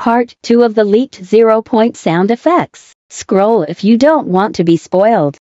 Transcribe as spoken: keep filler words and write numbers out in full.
part two of the leaked Zero Point sound effects. Scroll if you don't want to be spoiled.